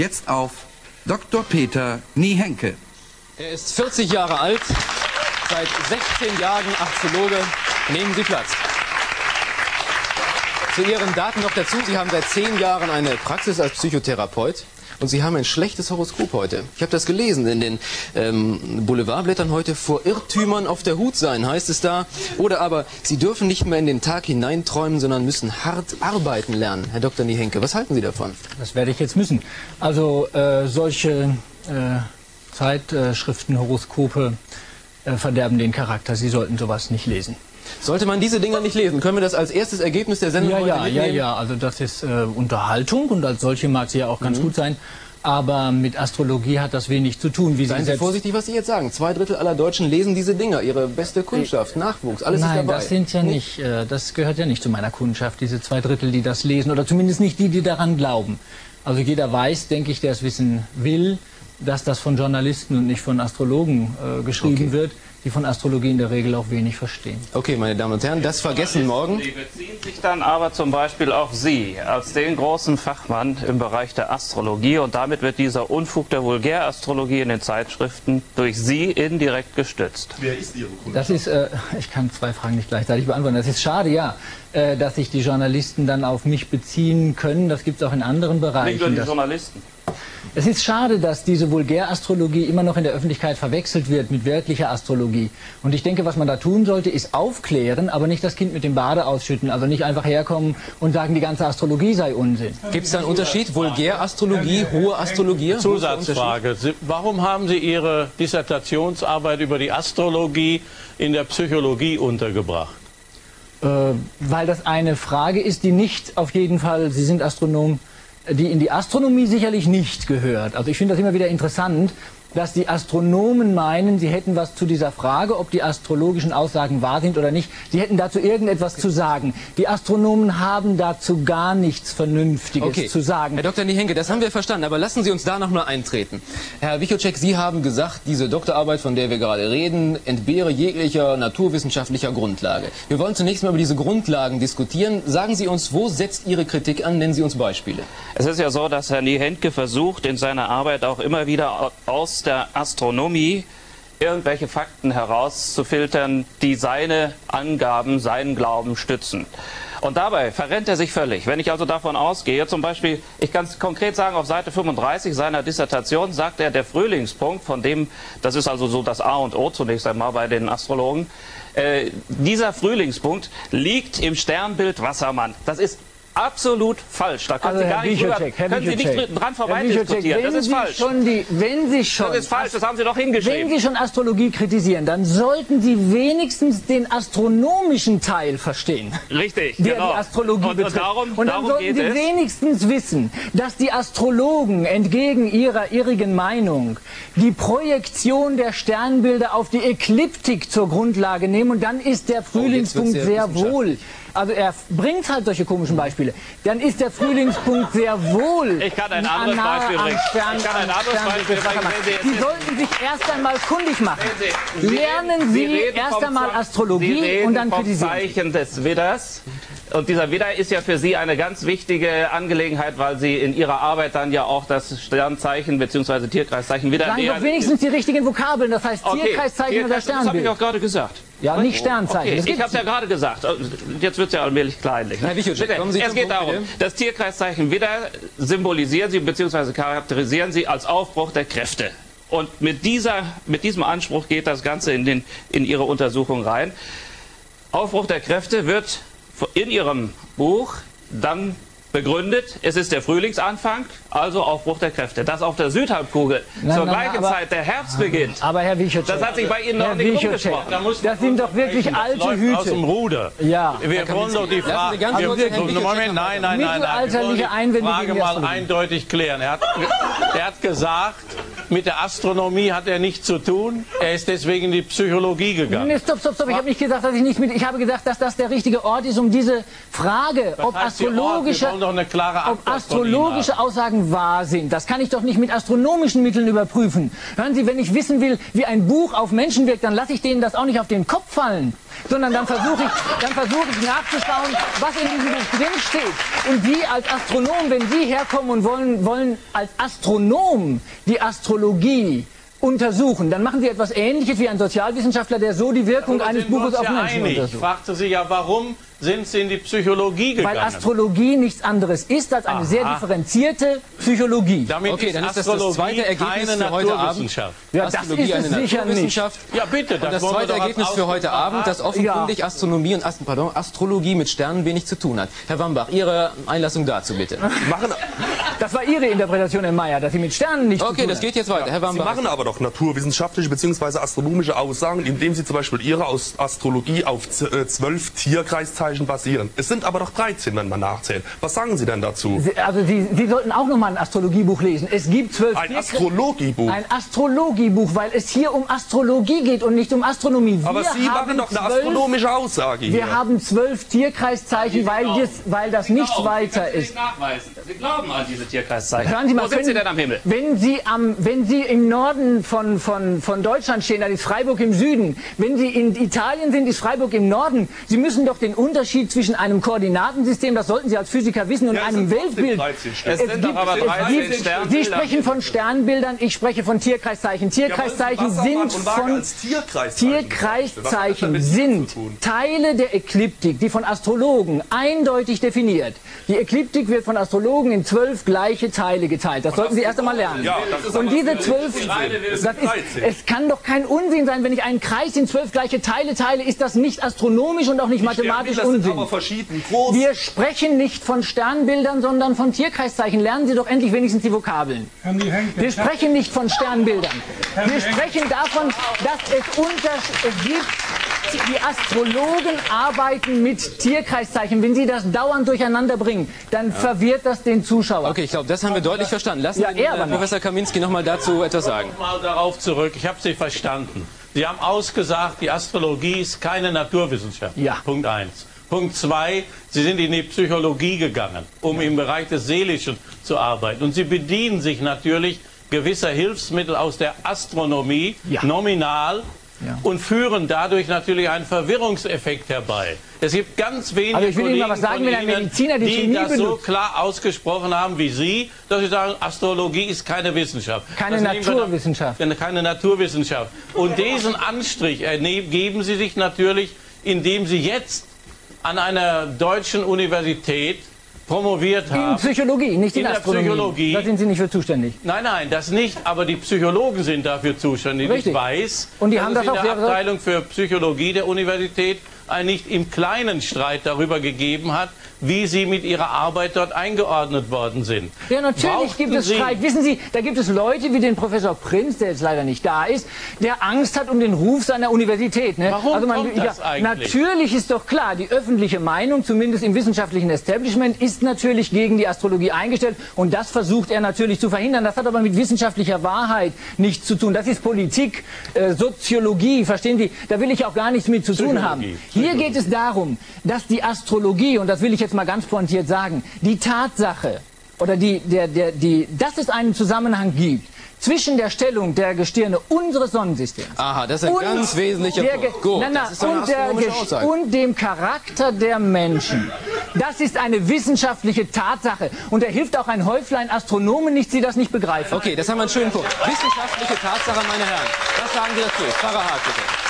Jetzt auf Dr. Peter Niehenke. Er ist 40 Jahre alt, seit 16 Jahren Astrologe. Nehmen Sie Platz. Zu Ihren Daten noch dazu, Sie haben seit 10 Jahren eine Praxis als Psychotherapeut und Sie haben ein schlechtes Horoskop heute. Ich habe das gelesen in den Boulevardblättern heute. Vor Irrtümern auf der Hut sein, heißt es da. Oder aber, Sie dürfen nicht mehr in den Tag hineinträumen, sondern müssen hart arbeiten lernen. Herr Dr. Niehenke, was halten Sie davon? Das werde ich jetzt müssen. Also solche Zeitschriften, Horoskope verderben den Charakter. Sie sollten sowas nicht lesen. Sollte man diese Dinger nicht lesen? Können wir das als erstes Ergebnis der Sendung heute mitnehmen? Ja, also das ist Unterhaltung und als solche mag sie ja auch ganz gut sein. Aber mit Astrologie hat das wenig zu tun. Seien Sie vorsichtig, was Sie jetzt sagen. 2/3 aller Deutschen lesen diese Dinger. Ihre beste Kundschaft, Nachwuchs, alles ist dabei. Nein, das sind ja nicht, das gehört ja nicht zu meiner Kundschaft, diese 2/3, die das lesen. Oder zumindest nicht die, die daran glauben. Also jeder weiß, denke ich, der es wissen will, dass das von Journalisten und nicht von Astrologen geschrieben wird, die von Astrologie in der Regel auch wenig verstehen. Okay, meine Damen und Herren, das vergessen morgen. Die beziehen sich dann aber zum Beispiel auf Sie, als den großen Fachmann im Bereich der Astrologie. Und damit wird dieser Unfug der Vulgärastrologie in den Zeitschriften durch Sie indirekt gestützt. Wer ist Ihre Kunde? Das ist, ich kann 2 Fragen nicht gleichzeitig beantworten. Das ist schade, ja, dass sich die Journalisten dann auf mich beziehen können. Das gibt es auch in anderen Bereichen. Nicht nur die Journalisten. Es ist schade, dass diese Vulgärastrologie immer noch in der Öffentlichkeit verwechselt wird mit wirklicher Astrologie. Und ich denke, was man da tun sollte, ist aufklären, aber nicht das Kind mit dem Bade ausschütten. Also nicht einfach herkommen und sagen, die ganze Astrologie sei Unsinn. Gibt es da einen Unterschied? Vulgärastrologie, hohe Astrologie? Zusatzfrage. Warum haben Sie Ihre Dissertationsarbeit über die Astrologie in der Psychologie untergebracht? Weil das eine Frage ist, die nicht auf jeden Fall, Sie sind Astronom, die in die Astronomie sicherlich nicht gehört. Also ich finde das immer wieder interessant, dass die Astronomen meinen, sie hätten was zu dieser Frage, ob die astrologischen Aussagen wahr sind oder nicht. Sie hätten dazu irgendetwas zu sagen. Die Astronomen haben dazu gar nichts Vernünftiges zu sagen. Herr Dr. Niehenke, das haben wir verstanden, aber lassen Sie uns da noch mal eintreten. Herr Wichocek, Sie haben gesagt, diese Doktorarbeit, von der wir gerade reden, entbehre jeglicher naturwissenschaftlicher Grundlage. Wir wollen zunächst mal über diese Grundlagen diskutieren. Sagen Sie uns, wo setzt Ihre Kritik an? Nennen Sie uns Beispiele. Es ist ja so, dass Herr Niehenke versucht, in seiner Arbeit auch immer wieder aus der Astronomie irgendwelche Fakten herauszufiltern, die seine Angaben, seinen Glauben stützen. Und dabei verrennt er sich völlig. Wenn ich also davon ausgehe, zum Beispiel, ich kann es konkret sagen, auf Seite 35 seiner Dissertation sagt er, der Frühlingspunkt, von dem, das ist also so das A und O zunächst einmal bei den Astrologen, dieser Frühlingspunkt liegt im Sternbild Wassermann. Das ist absolut falsch. Da können Sie gar nicht können Sie nicht dran vorbei diskutieren. Das ist falsch. Das ist falsch, das haben Sie doch hingeschrieben. Wenn Sie schon Astrologie kritisieren, dann sollten Sie wenigstens den astronomischen Teil verstehen. Richtig, der genau. Die Astrologie betrifft. Und dann sollten Sie wenigstens wissen, dass die Astrologen entgegen ihrer irrigen Meinung die Projektion der Sternbilder auf die Ekliptik zur Grundlage nehmen und dann ist der Frühlingspunkt sehr wohl. Also er bringt halt solche komischen Beispiele. Dann ist der Frühlingspunkt sehr wohl. Ich kann ein anderes Beispiel bringen. Sie sollten sich erst einmal kundig machen. Lernen Sie erst einmal Astrologie und dann kritisieren. Sie reden vom Zeichen des Widders. Und dieser Widder ist ja für Sie eine ganz wichtige Angelegenheit, weil Sie in Ihrer Arbeit dann ja auch das Sternzeichen bzw. Tierkreiszeichen Widder... Sagen doch wenigstens die richtigen Vokabeln, das heißt Tierkreiszeichen oder Sternbild. Das habe ich auch gerade gesagt. Ja, nicht Sternzeichen. Okay, ich habe es ja gerade gesagt. Jetzt wird es ja allmählich kleinlich. Herr Wichocek, es geht darum, das Tierkreiszeichen Widder symbolisieren Sie bzw. charakterisieren Sie als Aufbruch der Kräfte. Und mit diesem Anspruch geht das Ganze in Ihre Untersuchung rein. Aufbruch der Kräfte wird in Ihrem Buch dann begründet, es ist der Frühlingsanfang, also Aufbruch der Kräfte. Dass auf der Südhalbkugel zur gleichen Zeit der Herbst beginnt, aber Herr Wichocek, das hat sich bei Ihnen noch nicht umgesprochen. Das sind doch wirklich alte Hüte. Aus dem Ruder. Ja. Wir wollen doch die Frage... Moment, nein. Mittelalterliche Einwände Frage mal eindeutig klären. Er hat gesagt, mit der Astronomie hat er nichts zu tun. Er ist deswegen in die Psychologie gegangen. Nee, stopp. Ich habe nicht gesagt, dass ich nicht mit. Ich habe gesagt, dass das der richtige Ort ist, um diese Frage, ob astrologische Aussagen wahr sind. Das kann ich doch nicht mit astronomischen Mitteln überprüfen. Hören Sie, wenn ich wissen will, wie ein Buch auf Menschen wirkt, dann lasse ich denen das auch nicht auf den Kopf fallen, sondern dann versuche ich nachzuschauen, was in diesem Buch drin steht. Und Sie als Astronom, wenn Sie herkommen und wollen als Astronom die Astrologie untersuchen, dann machen Sie etwas Ähnliches wie ein Sozialwissenschaftler, der so die Wirkung eines Buches auf Menschen untersucht. Ich fragte Sie ja, warum sind Sie in die Psychologie gegangen? Weil Astrologie nichts anderes ist als eine sehr differenzierte Psychologie. Damit okay, dann ist das zweite Ergebnis für heute Abend. Ja, das ist es sicher nicht. Ja, bitte. Und das zweite Ergebnis für heute Abend, dass offenkundig Astronomie und Astrologie mit Sternen wenig zu tun hat. Herr Wambach, Ihre Einlassung dazu bitte. Das war Ihre Interpretation, Herr Mayer, dass Sie mit Sternen nichts zu tun haben. Okay, das geht jetzt weiter. Herr Wambach. Sie machen aber doch naturwissenschaftliche bzw. astronomische Aussagen, indem Sie zum Beispiel Ihre Astrologie auf 12 Tierkreiszeichen basieren. Es sind aber doch 13, wenn man nachzählt. Was sagen Sie denn dazu? Also Sie sollten auch noch mal ein Astrologiebuch lesen. Es gibt 12 Ein Astrologiebuch? Ein Astrologiebuch, weil es hier um Astrologie geht und nicht um Astronomie. Aber Sie machen doch eine astronomische Aussage hier. Wir haben 12 Tierkreiszeichen, weil das nichts weiter ist. Sie glauben an diese Tierkreiszeichen. Hören Sie mal, wo sind Sie denn am Himmel? Wenn Sie im Norden von Deutschland stehen, dann ist Freiburg im Süden. Wenn Sie in Italien sind, ist Freiburg im Norden. Sie müssen doch den Unterschied zwischen einem Koordinatensystem, das sollten Sie als Physiker wissen, und einem Weltbild. Sie sprechen von Sternbildern, ich spreche von Tierkreiszeichen. Tierkreiszeichen sind Teile der Ekliptik, die von Astrologen eindeutig definiert. Die Ekliptik wird von Astrologen in 12 gleiche Teile geteilt. Das sollten Sie erst einmal lernen. Und diese 12, es kann doch kein Unsinn sein, wenn ich einen Kreis in 12 gleiche Teile teile, ist das nicht astronomisch und auch nicht mathematisch Unsinn. Wir sprechen nicht von Sternbildern, sondern von Tierkreiszeichen. Lernen Sie doch endlich wenigstens die Vokabeln. Wir sprechen nicht von Sternbildern. Wir sprechen davon, dass es gibt. Die Astrologen arbeiten mit Tierkreiszeichen. Wenn Sie das dauernd durcheinander bringen, dann verwirrt das den Zuschauer. Okay, ich glaube, das haben wir deutlich verstanden. Lassen Sie Professor Kaminski noch mal dazu etwas sagen. Mal darauf zurück. Ich habe Sie verstanden. Sie haben ausgesagt, die Astrologie ist keine Naturwissenschaft. Ja. Punkt 1. Punkt 2, Sie sind in die Psychologie gegangen, um im Bereich des Seelischen zu arbeiten. Und Sie bedienen sich natürlich gewisser Hilfsmittel aus der Astronomie, nominal, und führen dadurch natürlich einen Verwirrungseffekt herbei. Es gibt ganz wenige Kollegen von Ihnen, die das so klar ausgesprochen haben wie Sie, dass Sie sagen, Astrologie ist keine Wissenschaft. Keine Naturwissenschaft. Keine Naturwissenschaft. Und diesen Anstrich geben Sie sich natürlich, indem Sie jetzt an einer deutschen Universität promoviert haben. In Psychologie, nicht in Astronomie. Psychologie. Da sind Sie nicht für zuständig. Nein, das nicht, aber die Psychologen sind dafür zuständig. Richtig. Ich weiß, und die haben das in auch der Abteilung für Psychologie der Universität einen nicht im kleinen Streit darüber gegeben hat, wie Sie mit Ihrer Arbeit dort eingeordnet worden sind. Ja, natürlich gibt es Streit. Wissen Sie, da gibt es Leute wie den Professor Prinz, der jetzt leider nicht da ist, der Angst hat um den Ruf seiner Universität. Ne? Warum kommt das eigentlich? Natürlich ist doch klar, die öffentliche Meinung, zumindest im wissenschaftlichen Establishment, ist natürlich gegen die Astrologie eingestellt. Und das versucht er natürlich zu verhindern. Das hat aber mit wissenschaftlicher Wahrheit nichts zu tun. Das ist Politik, Soziologie, verstehen Sie? Da will ich auch gar nichts mit zu tun haben. Hier geht es darum, dass die Astrologie, und das will ich jetzt mal ganz pointiert sagen, die Tatsache, oder dass es einen Zusammenhang gibt zwischen der Stellung der Gestirne unseres Sonnensystems. Aha, das ist ein ganz wesentlicher Punkt. Gut, das ist eine astronomische Aussage. Und dem Charakter der Menschen. Das ist eine wissenschaftliche Tatsache. Und da hilft auch ein Häuflein Astronomen nicht, die das nicht begreifen. Okay, das haben wir einen schönen Punkt. Wissenschaftliche Tatsache, meine Herren. Was sagen Sie dazu? Pfarrer Haag, bitte.